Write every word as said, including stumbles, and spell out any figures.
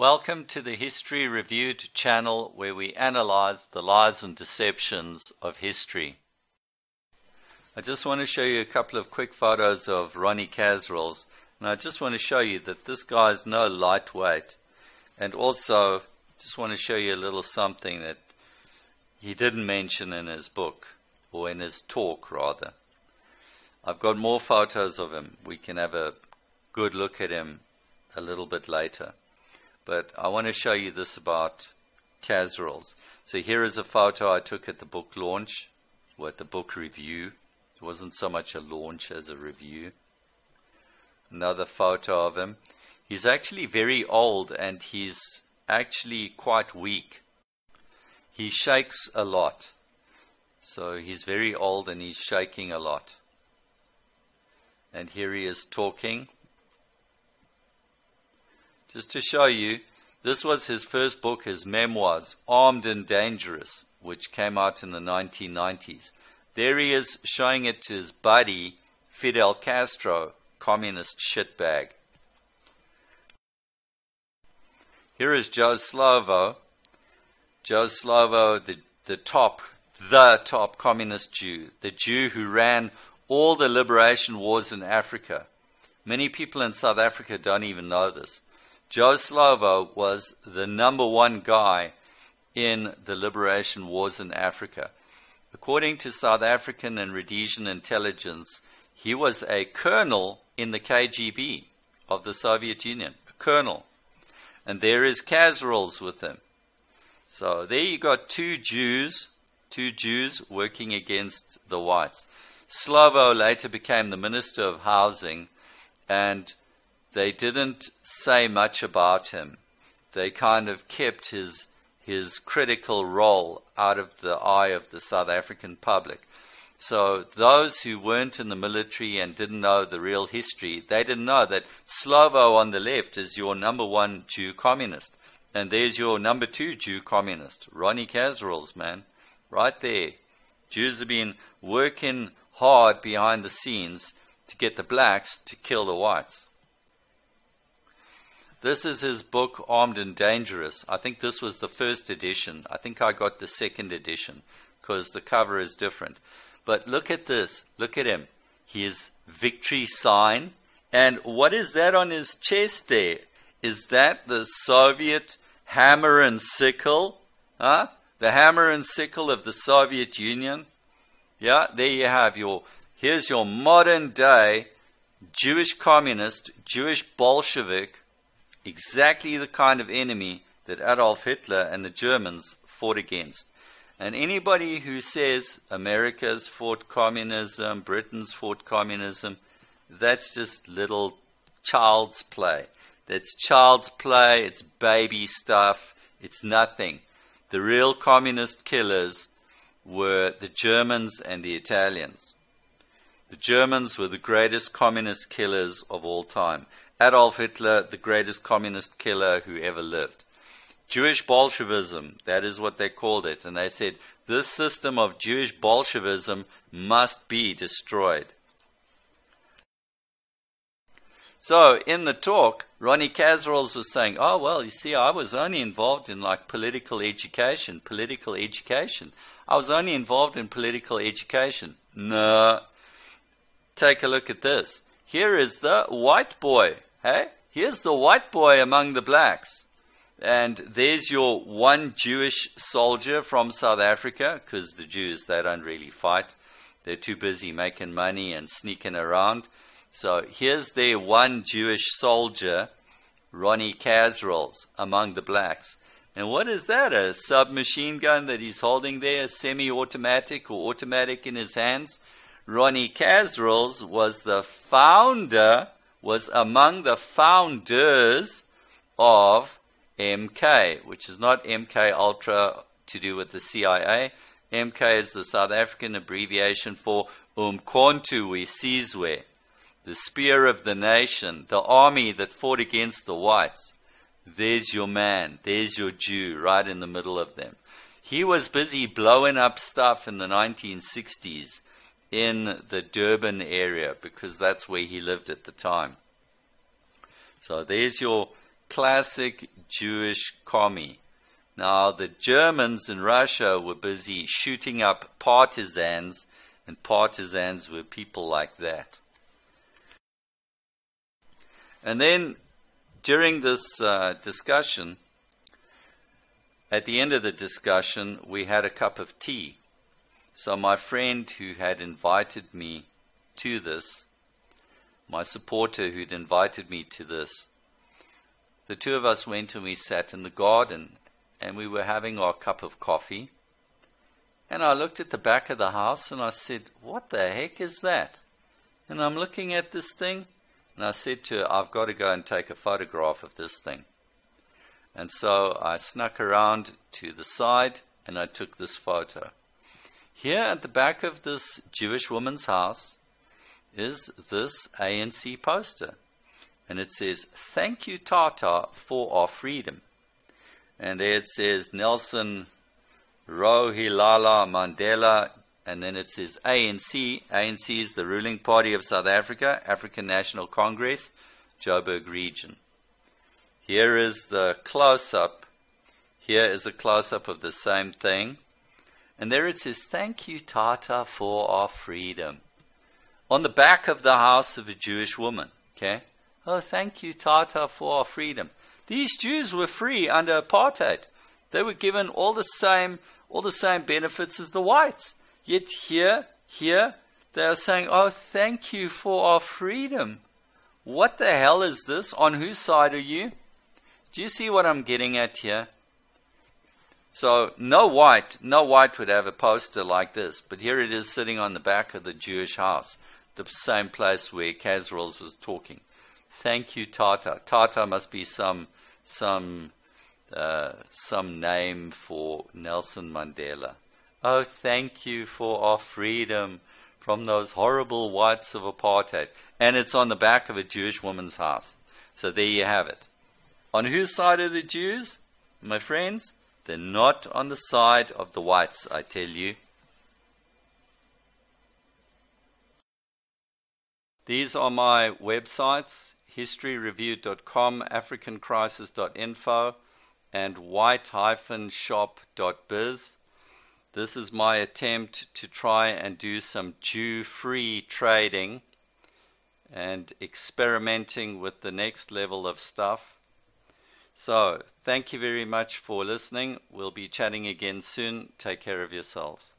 Welcome to the History Reviewed channel, where we analyze the lies and deceptions of history. I just want to show you a couple of quick photos of Ronnie Kasrils, and I just want to show you that this guy is no lightweight. And also, just want to show you a little something that he didn't mention in his book, or in his talk rather. I've got more photos of him. We can have a good look at him a little bit later. But I want to show you this about Kasrils. So here is a photo I took at the book launch, or at the book review. It wasn't so much a launch as a review. Another photo of him. He's actually very old and he's actually quite weak. He shakes a lot. So he's very old and he's shaking a lot. And here he is talking. Just to show you, this was his first book, his memoirs, Armed and Dangerous, which came out in the nineteen nineties. There he is showing it to his buddy, Fidel Castro, communist shitbag. Here is Joe Slovo. Joe Slovo, the, the top, the top communist Jew, the Jew who ran all the liberation wars in Africa. Many people in South Africa don't even know this. Joe Slovo was the number one guy in the liberation wars in Africa. According to South African and Rhodesian intelligence, he was a colonel in the K G B of the Soviet Union, a colonel. And there is Kasrils with him. So there you got two Jews, two Jews working against the whites. Slovo later became the Minister of Housing, and they didn't say much about him. They kind of kept his his critical role out of the eye of the South African public. So those who weren't in the military and didn't know the real history, they didn't know that Slovo on the left is your number one Jew communist. And there's your number two Jew communist, Ronnie Kasrils, man. Right there. Jews have been working hard behind the scenes to get the blacks to kill the whites. This is his book, Armed and Dangerous. I think this was the first edition. I think I got the second edition because the cover is different. But look at this. Look at him. His victory sign. And what is that on his chest there? Is that the Soviet hammer and sickle? Huh? The hammer and sickle of the Soviet Union? Yeah, there you have your, here's your modern day Jewish communist, Jewish Bolshevik, exactly the kind of enemy that Adolf Hitler and the Germans fought against. And anybody who says America's fought communism, Britain's fought communism, that's just little child's play. That's child's play, it's baby stuff, it's nothing. The real communist killers were the Germans and the Italians. The Germans were the greatest communist killers of all time. Adolf Hitler, the greatest communist killer who ever lived. Jewish Bolshevism, that is what they called it. And they said, this system of Jewish Bolshevism must be destroyed. So, in the talk, Ronnie Kasrils was saying, oh, well, you see, I was only involved in like political education, political education. I was only involved in political education. No. Take a look at this. Here is the white boy. Hey, here's the white boy among the blacks. And there's your one Jewish soldier from South Africa, because the Jews, they don't really fight. They're too busy making money and sneaking around. So here's their one Jewish soldier, Ronnie Kasrils, among the blacks. And what is that? A submachine gun that he's holding there, semi-automatic or automatic in his hands? Ronnie Kasrils was the founder, was among the founders of M K, which is not M K Ultra to do with the C I A. M K is the South African abbreviation for Umkhonto we Sizwe, the spear of the nation, the army that fought against the whites. There's your man, there's your Jew right in the middle of them. He was busy blowing up stuff in the nineteen sixties in the Durban area because that's where he lived at the time. So there's your classic Jewish commie. Now, the Germans in Russia were busy shooting up partisans, and partisans were people like that. And then, during this uh, discussion, at the end of the discussion, we had a cup of tea. So my friend who had invited me to this, my supporter who'd invited me to this, the two of us went and we sat in the garden, and we were having our cup of coffee. And I looked at the back of the house and I said, what the heck is that? And I'm looking at this thing, and I said to her, I've got to go and take a photograph of this thing. And so I snuck around to the side and I took this photo. Here at the back of this Jewish woman's house is this A N C poster. And it says, "Thank you, Tata, for our freedom." And there it says Nelson Rolihlahla Mandela. And then it says A N C. A N C is the ruling party of South Africa, African National Congress, Joburg region. Here is the close-up. Here is a close-up of the same thing. And there it says, "Thank you, Tata, for our freedom." On the back of the house of a Jewish woman. Okay? Oh, thank you, Tata, for our freedom. These Jews were free under apartheid. They were given all the same, all the same benefits as the whites. Yet here, here, they are saying, oh, thank you for our freedom. What the hell is this? On whose side are you? Do you see what I'm getting at here? So no white, no white would have a poster like this, but here it is sitting on the back of the Jewish house, the same place where Casseroles was talking. Thank you, Tata. Tata must be some some uh, some name for Nelson Mandela. Oh, thank you for our freedom from those horrible whites of apartheid. And it's on the back of a Jewish woman's house. So there you have it. On whose side are the Jews, my friends? They're not on the side of the whites, I tell you. These are my websites, history review dot com, african crisis dot info, and white dash shop dot biz. This is my attempt to try and do some Jew-free trading and experimenting with the next level of stuff. So, thank you very much for listening. We'll be chatting again soon. Take care of yourselves.